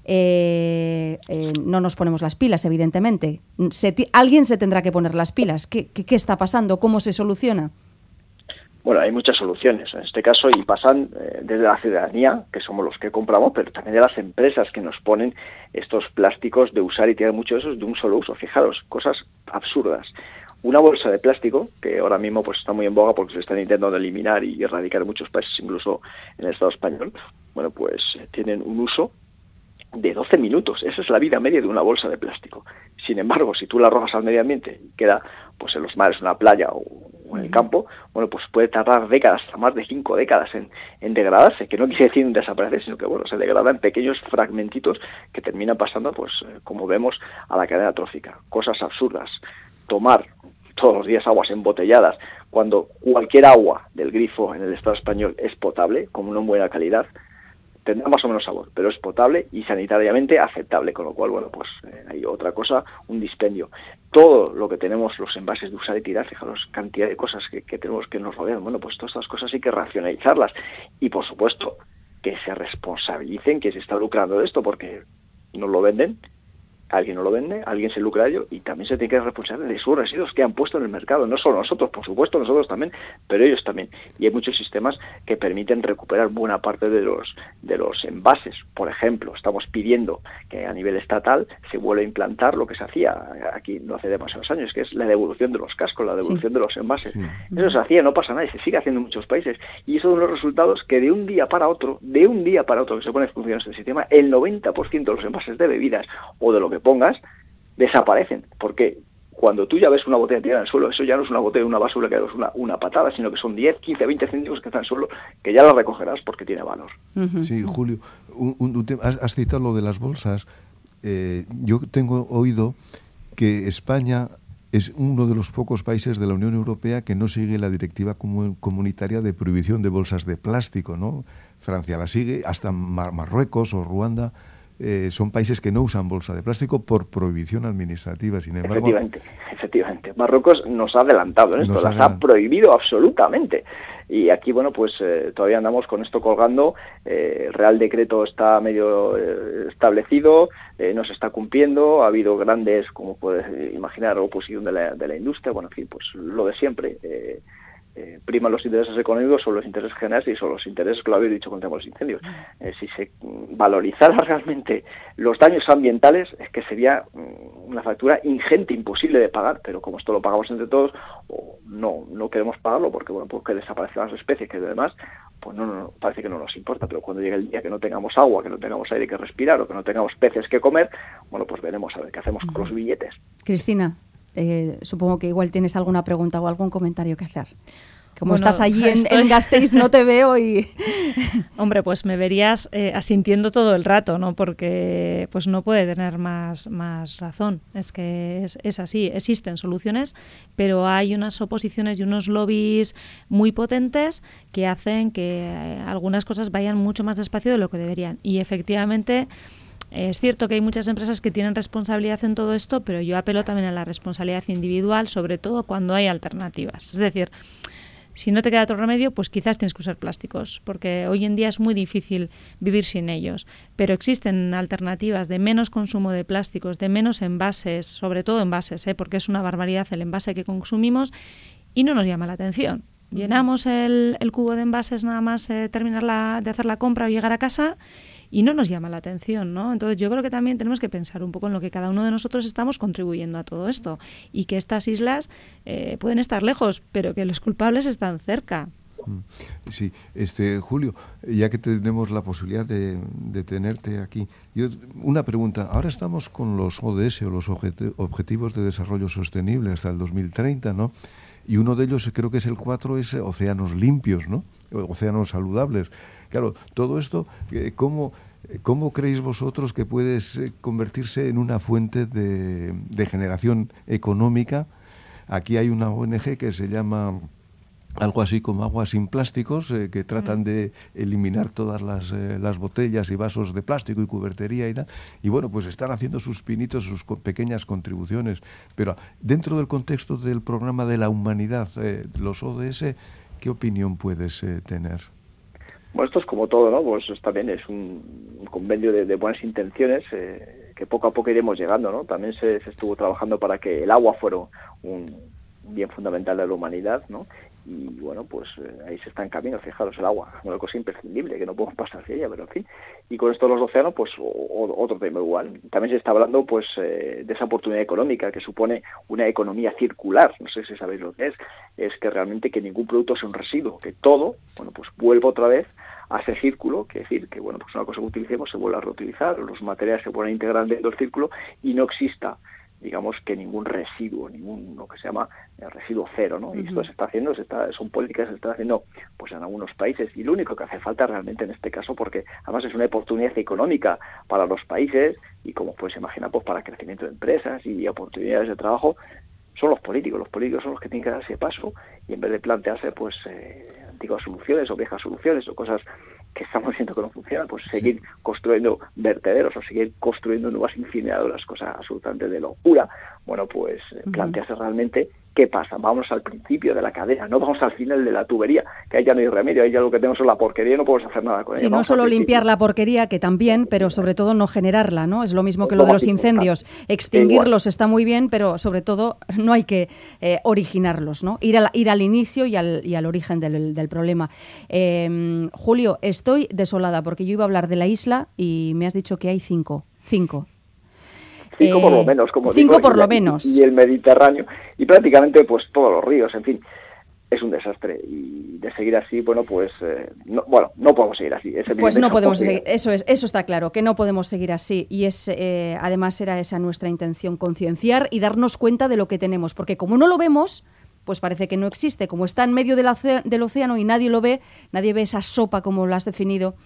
No nos ponemos las pilas, evidentemente. Alguien se tendrá que poner las pilas. ¿Qué está pasando? ¿Cómo se soluciona? Bueno, hay muchas soluciones en este caso, y pasan desde la ciudadanía, que somos los que compramos, pero también de las empresas que nos ponen estos plásticos de usar y tirar muchos de esos de un solo uso. Fijaros, cosas absurdas. Una bolsa de plástico, que ahora mismo pues está muy en boga porque se están intentando eliminar y erradicar en muchos países, incluso en el Estado español, bueno, pues tienen un uso de 12 minutos. Esa es la vida media de una bolsa de plástico. Sin embargo, si tú la arrojas al medio ambiente y queda pues en los mares, en una playa o en el campo, bueno, pues puede tardar décadas, hasta más de 5 décadas en degradarse, que no quiere decir desaparecer, sino que bueno, se degrada en pequeños fragmentitos que terminan pasando, pues como vemos, a la cadena trófica. Cosas absurdas. Tomar todos los días aguas embotelladas, cuando cualquier agua del grifo en el Estado español es potable, con una buena calidad, tendrá más o menos sabor, pero es potable y sanitariamente aceptable, con lo cual, bueno, pues hay otra cosa, un dispendio. Todo lo que tenemos, los envases de usar y tirar, fijaros, cantidad de cosas que tenemos que nos rodean, bueno, pues todas estas cosas hay que racionalizarlas, y por supuesto, que se responsabilicen que se está lucrando de esto, porque no lo venden, alguien no lo vende, alguien se lucra de ello, y también se tiene que responsabilizar de sus residuos que han puesto en el mercado. No solo nosotros, por supuesto, nosotros también, pero ellos también. Y hay muchos sistemas que permiten recuperar buena parte de los envases. Por ejemplo, estamos pidiendo que a nivel estatal se vuelva a implantar lo que se hacía aquí no hace demasiados años, que es la devolución de los cascos, la devolución de los envases. Sí. Eso se hacía, no pasa nada, y se sigue haciendo en muchos países. Y eso da unos resultados que de un día para otro que se pone en función este sistema, el 90% de los envases de bebidas o de lo que pongas desaparecen, porque cuando tú ya ves una botella tirada en el suelo, eso ya no es una botella, una basura que es una patada, sino que son 10, 15, 20 céntimos que están en el suelo, que ya la recogerás porque tiene valor. Sí, Julio, has citado lo de las bolsas. Yo tengo oído que España es uno de los pocos países de la Unión Europea que no sigue la directiva comunitaria de prohibición de bolsas de plástico, ¿no? Francia la sigue, hasta Marruecos o Ruanda. Son países que no usan bolsa de plástico por prohibición administrativa. Sin embargo, efectivamente. Marruecos nos ha adelantado en esto, las ha prohibido absolutamente. Y aquí, bueno, pues todavía andamos con esto colgando. El Real Decreto está medio establecido, no se está cumpliendo. Ha habido grandes, como puedes imaginar, oposición de la industria. Bueno, en fin, pues lo de siempre. Priman los intereses económicos sobre los intereses generales y sobre los intereses, que lo habéis dicho, contra los incendios. Si se valorizara realmente los daños ambientales, es que sería una factura ingente, imposible de pagar, pero como esto lo pagamos entre todos, o no queremos pagarlo porque, bueno, porque desaparecen las especies, que además, pues no, parece que no nos importa, pero cuando llegue el día que no tengamos agua, que no tengamos aire que respirar, o que no tengamos peces que comer, bueno, pues veremos a ver qué hacemos con los billetes. Cristina, supongo que igual tienes alguna pregunta o algún comentario que hacer. Como estás allí en Gasteiz, no te veo y... Hombre, pues me verías asintiendo todo el rato, ¿no? Porque pues no puede tener más razón. Es que es así. Existen soluciones, pero hay unas oposiciones y unos lobbies muy potentes que hacen que algunas cosas vayan mucho más despacio de lo que deberían. Y efectivamente... Es cierto que hay muchas empresas que tienen responsabilidad en todo esto, pero yo apelo también a la responsabilidad individual, sobre todo cuando hay alternativas. Es decir, si no te queda otro remedio, pues quizás tienes que usar plásticos, porque hoy en día es muy difícil vivir sin ellos. Pero existen alternativas de menos consumo de plásticos, de menos envases, sobre todo envases, porque es una barbaridad el envase que consumimos y no nos llama la atención. Llenamos el cubo de envases nada más terminar de hacer la compra o llegar a casa y no nos llama la atención, ¿no? Entonces yo creo que también tenemos que pensar un poco en lo que cada uno de nosotros estamos contribuyendo a todo esto y que estas islas pueden estar lejos, pero que los culpables están cerca. Sí, Julio, ya que tenemos la posibilidad de tenerte aquí, una pregunta. Ahora estamos con los ODS, o los Objetivos de Desarrollo Sostenible, hasta el 2030, ¿no? Y uno de ellos, creo que es el 4, es océanos limpios, ¿no? Océanos saludables. Claro, todo esto, ¿cómo creéis vosotros que puede convertirse en una fuente de generación económica? Aquí hay una ONG que se llama algo así como Aguas sin Plásticos, que tratan de eliminar todas las botellas y vasos de plástico y cubertería y tal. Y bueno, pues están haciendo sus pinitos, sus pequeñas contribuciones. Pero dentro del contexto del programa de la humanidad, los ODS, ¿qué opinión puedes tener? Bueno, esto es como todo, ¿no? Pues también es un convenio de buenas intenciones que poco a poco iremos llegando, ¿no? También se estuvo trabajando para que el agua fuera un bien fundamental de la humanidad, ¿no? Y bueno, pues ahí se está en camino. Fijaros, el agua es una cosa imprescindible que no podemos pasar de ella, pero en fin. Y con esto los océanos, pues otro tema igual. También se está hablando pues de esa oportunidad económica que supone una economía circular. No sé si sabéis lo que es que realmente que ningún producto sea un residuo, que todo, bueno, pues vuelva otra vez a ese círculo, que decir que bueno, pues una cosa que utilicemos se vuelve a reutilizar, los materiales se vuelven a integrar dentro del círculo y no exista, digamos, que ningún residuo, lo que se llama residuo cero, ¿no? Y esto se está haciendo, son políticas que se están haciendo pues en algunos países, y lo único que hace falta realmente en este caso, porque además es una oportunidad económica para los países y, como pues imagina, pues para crecimiento de empresas y oportunidades de trabajo, son los políticos son los que tienen que dar ese paso, y en vez de plantearse pues antiguas soluciones o viejas soluciones o cosas que estamos viendo que no funcionan, pues seguir construyendo vertederos o seguir construyendo nuevas incineradoras, cosa absolutamente de locura. Bueno, pues plantearse realmente qué pasa. Vamos al principio de la cadena, no vamos al final de la tubería, que ahí ya no hay remedio, ahí ya lo que tenemos es la porquería y no podemos hacer nada con ella. Sí, no solo limpiar la porquería, que también, pero sobre todo no generarla, ¿no? Es lo mismo que lo de los incendios. Extinguirlos está muy bien, pero sobre todo no hay que originarlos, ¿no? Ir al inicio y al origen del problema. Julio, estoy desolada porque yo iba a hablar de la isla y me has dicho que hay 5. 5 por lo menos, como 5 digo, por lo menos. Y el Mediterráneo, y prácticamente pues todos los ríos, en fin, es un desastre. Y de seguir así, bueno, pues no podemos seguir así. Pues no podemos seguir, eso está claro, que no podemos seguir así. Y además era esa nuestra intención, concienciar y darnos cuenta de lo que tenemos, porque como no lo vemos, pues parece que no existe. Como está en medio del océano y nadie lo ve, nadie ve esa sopa, como lo has definido,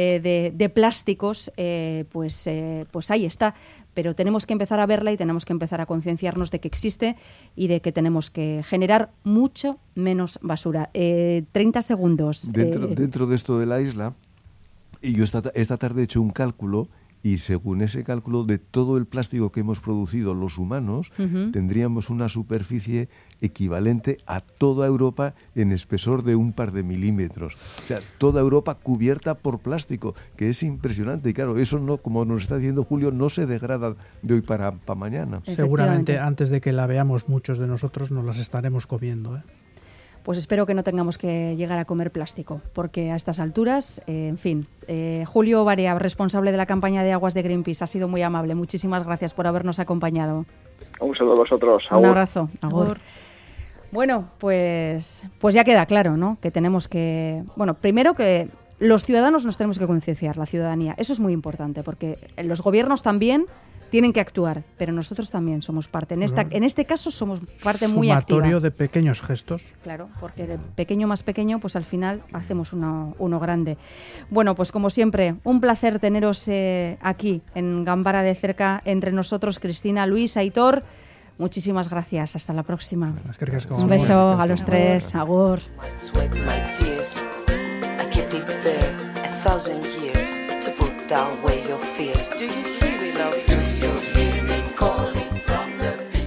de plásticos, pues ahí está. Pero tenemos que empezar a verla y tenemos que empezar a concienciarnos de que existe y de que tenemos que generar mucho menos basura. 30 segundos. Dentro de esto de la isla, y yo esta tarde he hecho un cálculo, y según ese cálculo, de todo el plástico que hemos producido los humanos, tendríamos una superficie equivalente a toda Europa en espesor de un par de milímetros. O sea, toda Europa cubierta por plástico, que es impresionante. Y claro, eso no, como nos está diciendo Julio, no se degrada de hoy para mañana. Seguramente antes de que la veamos muchos de nosotros nos las estaremos comiendo, ¿eh? Pues espero que no tengamos que llegar a comer plástico, porque a estas alturas, en fin. Julio Barea, responsable de la campaña de aguas de Greenpeace, ha sido muy amable. Muchísimas gracias por habernos acompañado. Un saludo a vosotros. Un abrazo. Agur. Bueno, pues ya queda claro, ¿no? Que tenemos que... Bueno, primero que los ciudadanos nos tenemos que concienciar, la ciudadanía. Eso es muy importante, porque los gobiernos también tienen que actuar, pero nosotros también somos parte. En este caso somos parte muy activa. Sumatorio de pequeños gestos. Claro, porque de pequeño más pequeño, pues al final hacemos uno grande. Bueno, pues como siempre, un placer teneros aquí en Gambara de cerca entre nosotros, Cristina, Luis, Aitor. Muchísimas gracias. Hasta la próxima. Un beso a los tres. Agur. Do you hear me, love?